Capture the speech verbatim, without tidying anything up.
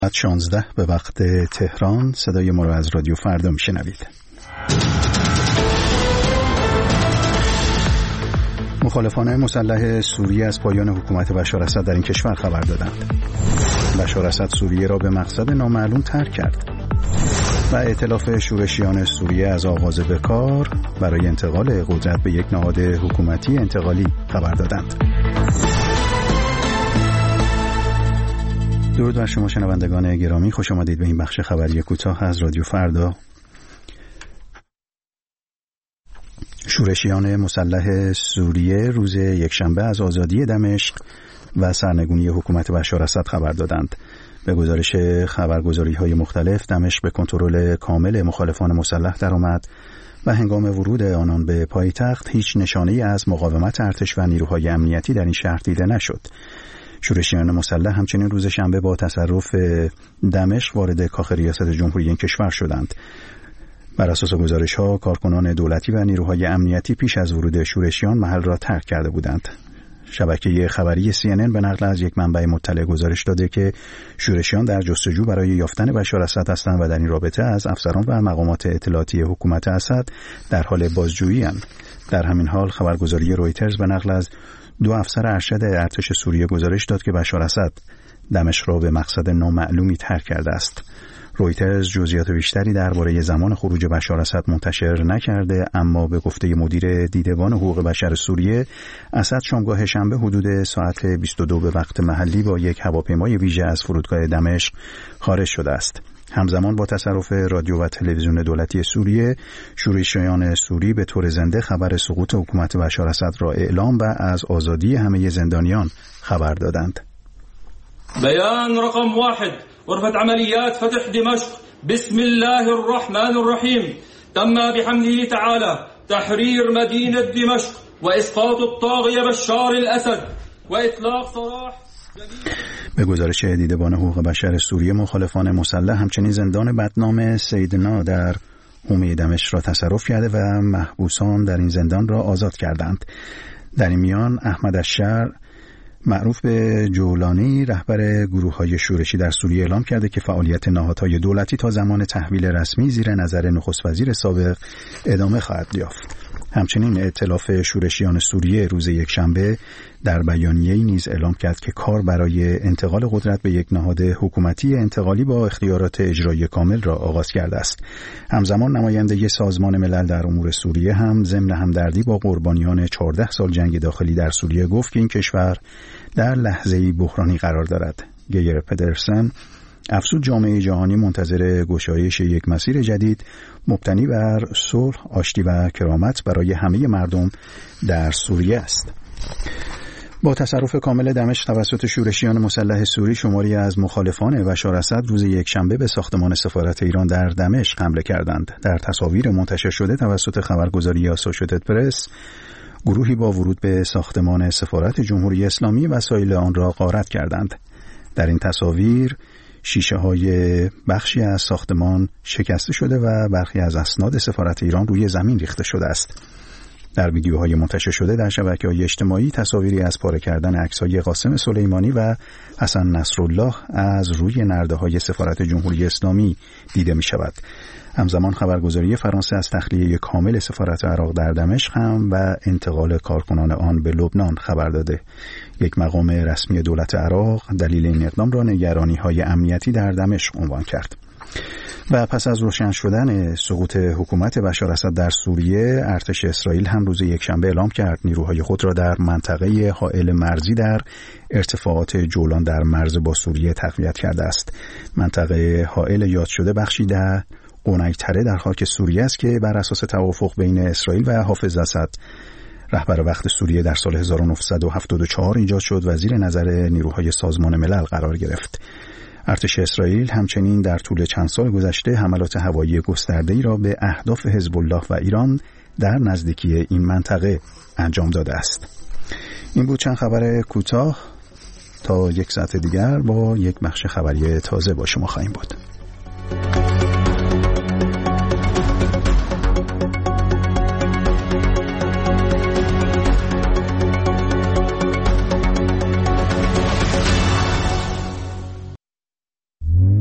شانزده به وقت تهران. صدای ما را از رادیو فردا میشنوید. مخالفان مسلح سوریه از پایان حکومت بشار اسد در این کشور خبر دادند. بشار اسد سوریه را به مقصد نامعلوم ترک کرد و ائتلاف شورشیان سوریه از آغاز به کار برای انتقال قدرت به یک نهاد حکومتی انتقالی خبر دادند. درود بر شما شنوندگان گرامی، خوش آمدید به این بخش خبری کوتاه از رادیو فردا. شورشیان مسلح سوریه روز یکشنبه از آزادی دمشق و سرنگونی حکومت بشار اسد خبر دادند. به گزارش خبرگزاری‌های مختلف، دمشق به کنترل کامل مخالفان مسلح درآمد و هنگام ورود آنان به پایتخت هیچ نشانه‌ای از مقاومت ارتش و نیروهای امنیتی در این شهر دیده نشد. شورشیان مسلح همچنین روز شنبه با تصرف دمشق وارد کاخ ریاست جمهوری این کشور شدند. بر اساس گزارش‌ها، کارکنان دولتی و نیروهای امنیتی پیش از ورود شورشیان محل را ترک کرده بودند. شبکه خبری سی ان ان به نقل از یک منبع مطلع گزارش داده که شورشیان در جستجو برای یافتن بشار اسد هستند و در این رابطه از افسران و مقامات اطلاعاتی حکومت اسد در حال بازجویی اند. در همین حال خبرگزاری رویترز به نقل از دو افسر ارشد ارتش سوریه گزارش داد که بشار اسد دمشق را به مقصد نامعلومی ترک کرده است. رویترز جزئیات بیشتری درباره زمان خروج بشار اسد منتشر نکرده، اما به گفته مدیر دیدبان حقوق بشر سوریه، اسد شامگاه شنبه حدود ساعت بیست و دو به وقت محلی با یک هواپیمای ویژه از فرودگاه دمشق خارج شده است. همزمان با تصرف رادیو و تلویزیون دولتی سوریه، شورشیان سوری به طور زنده خبر سقوط حکومت بشار اسد را اعلام و از آزادی همه زندانیان خبر دادند. بیان رقم واحد: غرفة عمليات فتح دمشق بسم الله الرحمن الرحيم. تم بحمده تعالى تحرير مدينة دمشق وإسقاط الطاغية بشار الأسد وإطلاق سراح. به گزارش دیدبان حقوق بشر سوریه، مخالفان مسلح همچنین زندان بدنام سیدنا در حومه دمشق را تصرف کرده و محبوسان در این زندان را آزاد کردند. در این میان احمد الشر معروف به جولانی، رهبر گروه‌های شورشی در سوریه، اعلام کرده که فعالیت نهادهای دولتی تا زمان تحویل رسمی زیر نظر نخست وزیر سابق ادامه خواهد یافت. همچنین ائتلاف شورشیان سوریه روز یکشنبه در بیانیه‌ای نیز اعلام کرد که کار برای انتقال قدرت به یک نهاد حکومتی انتقالی با اختیارات اجرایی کامل را آغاز کرده است. همزمان نماینده سازمان ملل در امور سوریه هم ضمن همدردی با قربانیان چهارده سال جنگ داخلی در سوریه گفت که این کشور در لحظه‌ای بحرانی قرار دارد. گیر پدرسن افزود جامعه جهانی منتظر گشایش یک مسیر جدید مبتنی بر صلح، آشتی و کرامت برای همه مردم در سوریه است. با تصرف کامل دمشق توسط شورشیان مسلح سوری، شماری از مخالفان بشار اسد روز یکشنبه به ساختمان سفارت ایران در دمشق حمله کردند. در تصاویر منتشر شده توسط خبرگزاری آسوشیتد پرس، گروهی با ورود به ساختمان سفارت جمهوری اسلامی وسایل آن را غارت کردند. در این تصاویر شیشه های بخشی از ساختمان شکسته شده و برخی از اسناد سفارت ایران روی زمین ریخته شده است. در ویدیوهای منتشر شده در شبکه‌های اجتماعی تصاویری از پاره کردن عکس‌های قاسم سلیمانی و حسن نصرالله از روی نرده‌های سفارت جمهوری اسلامی دیده می‌شود. همزمان خبرگزاری فرانسه از تخلیه کامل سفارت عراق در دمشق هم و انتقال کارکنان آن به لبنان خبر داده. یک مقام رسمی دولت عراق دلیل این اقدام را نگرانی‌های امنیتی در دمشق عنوان کرد. و پس از روشن شدن سقوط حکومت بشار اسد در سوریه، ارتش اسرائیل هم روز یکشنبه اعلام کرد نیروهای خود را در منطقه حائل مرزی در ارتفاعات جولان در مرز با سوریه تقویت کرده است. منطقه حائل یاد شده بخشی در قنی‌تره در خاک سوریه است که بر اساس توافق بین اسرائیل و حافظ اسد، رهبر وقت سوریه، در سال هزار و نهصد و هفتاد و چهار ایجاد شد و زیر نظر نیروهای سازمان ملل قرار گرفت. ارتش اسرائیل همچنین در طول چند سال گذشته حملات هوایی گسترده‌ای را به اهداف حزب الله و ایران در نزدیکی این منطقه انجام داده است. این بود چند خبر کوتاه. تا یک ساعت دیگر با یک بخش خبری تازه با شما خواهیم بود.